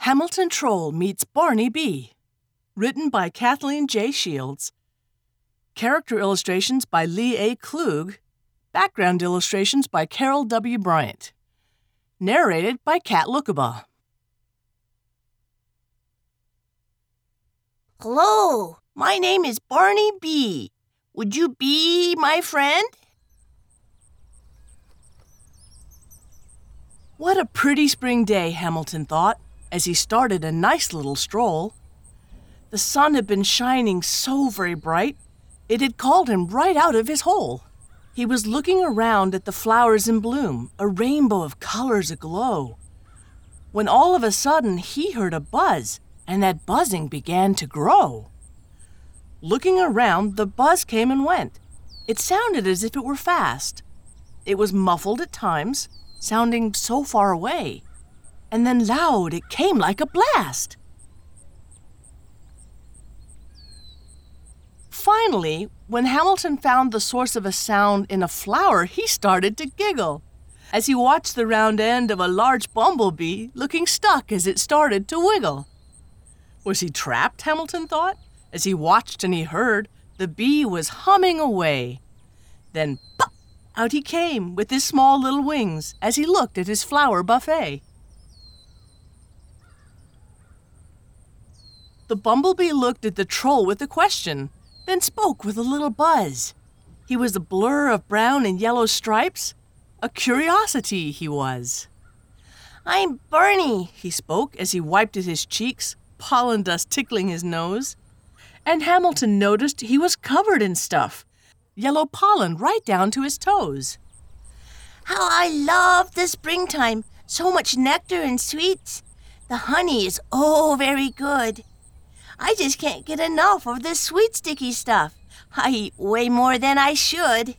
Hamilton Troll Meets Barney Bee. Written by Kathleen J. Shields. Character illustrations by Lee A. Klug. Background illustrations by Carol W. Bryant. Narrated by Kat Lukabaugh. Hello, my name is Barney Bee. Would you be my friend? What a pretty spring day, Hamilton thought, as he started a nice little stroll. The sun had been shining so very bright, it had called him right out of his hole. He was looking around at the flowers in bloom, a rainbow of colors aglow, when all of a sudden he heard a buzz, and that buzzing began to grow. Looking around, the buzz came and went. It sounded as if it were fast. It was muffled at times, sounding so far away, and then loud it came like a blast. Finally, when Hamilton found the source of a sound in a flower, he started to giggle as he watched the round end of a large bumblebee looking stuck as it started to wiggle. Was he trapped, Hamilton thought, as he watched and he heard the bee was humming away. Then, pop, out he came with his small little wings as he looked at his flower buffet. The bumblebee looked at the troll with a question, then spoke with a little buzz. He was a blur of brown and yellow stripes. A curiosity he was. I'm Barney, he spoke as he wiped at his cheeks, pollen dust tickling his nose. And Hamilton noticed he was covered in stuff, yellow pollen right down to his toes. How I love the springtime, so much nectar and sweets. The honey is very good. I just can't get enough of this sweet sticky stuff. I eat way more than I should.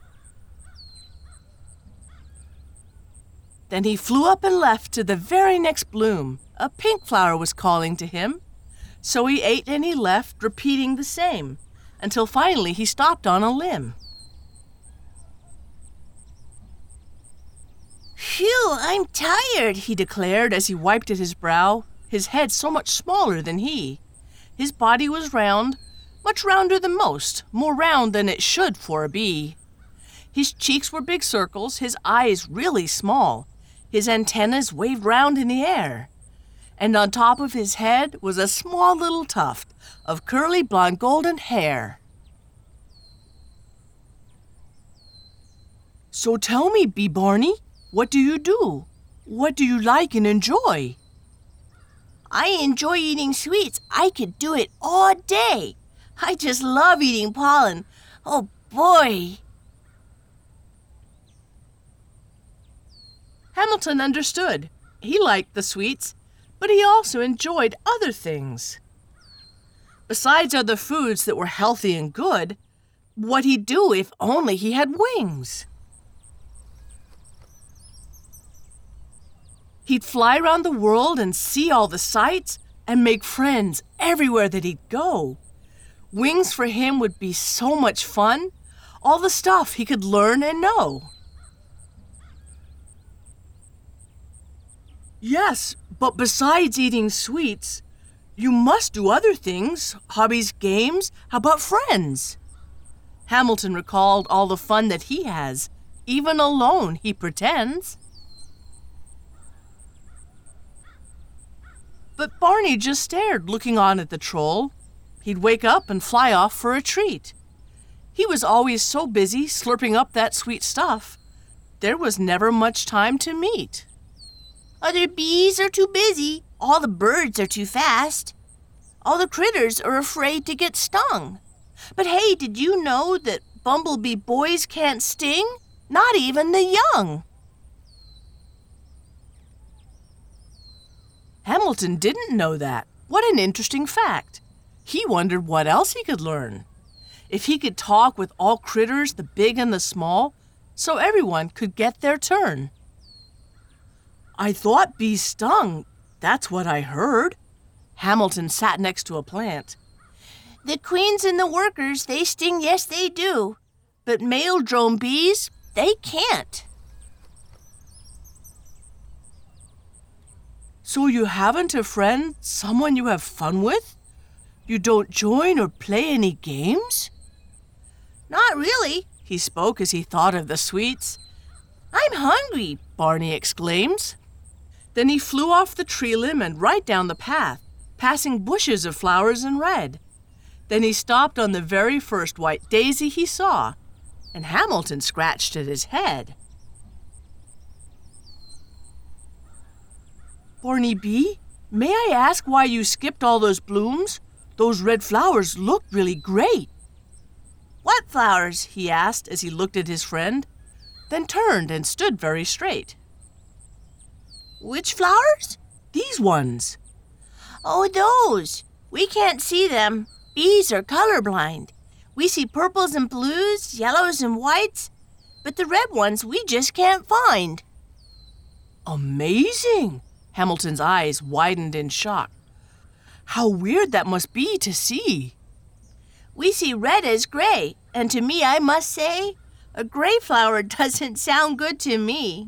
Then he flew up and left to the very next bloom. A pink flower was calling to him. So he ate and he left, repeating the same, until finally he stopped on a limb. Phew, I'm tired, he declared as he wiped at his brow, his head so much smaller than he. His body was round, much rounder than most, more round than it should for a bee. His cheeks were big circles, his eyes really small. His antennas waved round in the air. And on top of his head was a small little tuft of curly blonde golden hair. So tell me, Bee Barney, what do you do? What do you like and enjoy? I enjoy eating sweets. I could do it all day. I just love eating pollen. Oh, boy. Hamilton understood. He liked the sweets, but he also enjoyed other things. Besides other foods that were healthy and good, what'd he do if only he had wings? He'd fly around the world and see all the sights and make friends everywhere that he'd go. Wings for him would be so much fun, all the stuff he could learn and know. Yes, but besides eating sweets, you must do other things, hobbies, games. How about friends? Hamilton recalled all the fun that he has. Even alone, he pretends. But Barney just stared, looking on at the troll. He'd wake up and fly off for a treat. He was always so busy slurping up that sweet stuff. There was never much time to meet. Other bees are too busy. All the birds are too fast. All the critters are afraid to get stung. But hey, did you know that bumblebee boys can't sting? Not even the young. Hamilton didn't know that. What an interesting fact. He wondered what else he could learn. If he could talk with all critters, the big and the small, so everyone could get their turn. I thought bees stung. That's what I heard. Hamilton sat next to a plant. The queens and the workers, they sting, yes they do. But male drone bees, they can't. So you haven't a friend, someone you have fun with? You don't join or play any games? Not really. He spoke as he thought of the sweets. I'm hungry, Barney exclaims. Then he flew off the tree limb and right down the path, passing bushes of flowers in red. Then he stopped on the very first white daisy he saw, and Hamilton scratched at his head. Barney Bee, may I ask why you skipped all those blooms? Those red flowers looked really great. What flowers? He asked as he looked at his friend, then turned and stood very straight. Which flowers? These ones. Oh, those. We can't see them. Bees are colorblind. We see purples and blues, yellows and whites, but the red ones we just can't find. Amazing! Hamilton's eyes widened in shock. How weird that must be to see. We see red as gray, and to me, I must say, a gray flower doesn't sound good to me.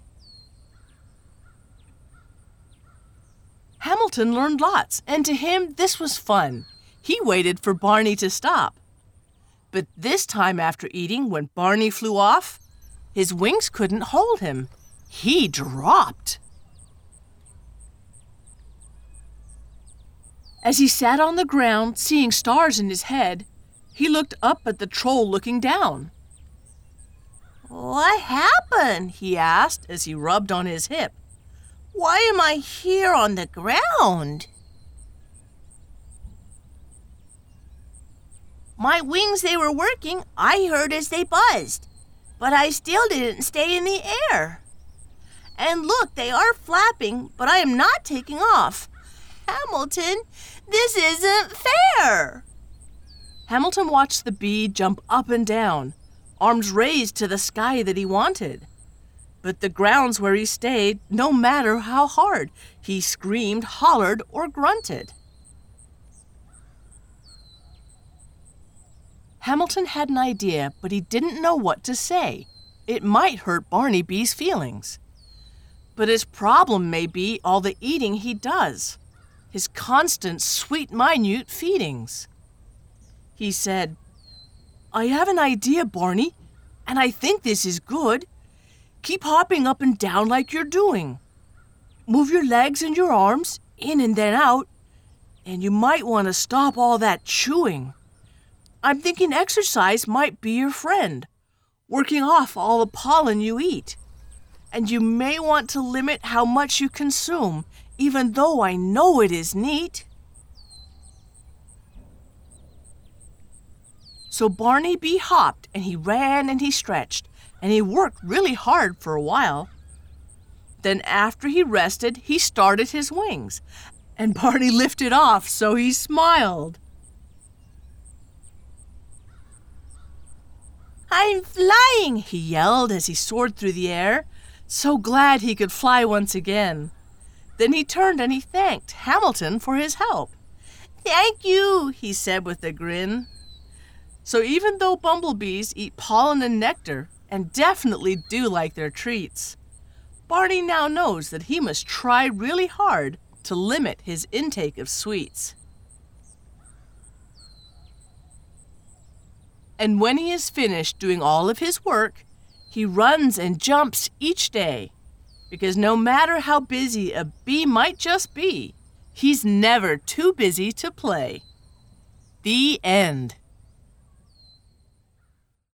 Hamilton learned lots, and to him this was fun. He waited for Barney to stop. But this time after eating, when Barney flew off, his wings couldn't hold him. He dropped. As he sat on the ground, seeing stars in his head, he looked up at the troll looking down. What happened? He asked as he rubbed on his hip. Why am I here on the ground? My wings, they were working. I heard as they buzzed, but I still didn't stay in the air. And look, they are flapping, but I am not taking off. Hamilton, this isn't fair. Hamilton watched the bee jump up and down, arms raised to the sky that he wanted. But the grounds where he stayed, no matter how hard, he screamed, hollered, or grunted. Hamilton had an idea, but he didn't know what to say. It might hurt Barney Bee's feelings. But his problem may be all the eating he does, his constant sweet, minute feedings. He said, I have an idea, Barney, and I think this is good. Keep hopping up and down like you're doing. Move your legs and your arms, in and then out, and you might want to stop all that chewing. I'm thinking exercise might be your friend, working off all the pollen you eat. And you may want to limit how much you consume, even though I know it is neat. So Barney Bee hopped, and he ran and he stretched, and he worked really hard for a while. Then after he rested, he started his wings, and Barney lifted off, so he smiled. I'm flying, he yelled as he soared through the air, so glad he could fly once again. Then he turned and he thanked Hamilton for his help. Thank you, he said with a grin. So even though bumblebees eat pollen and nectar, and definitely do like their treats, Barney now knows that he must try really hard to limit his intake of sweets. And when he is finished doing all of his work, he runs and jumps each day, because no matter how busy a bee might just be, he's never too busy to play. The end.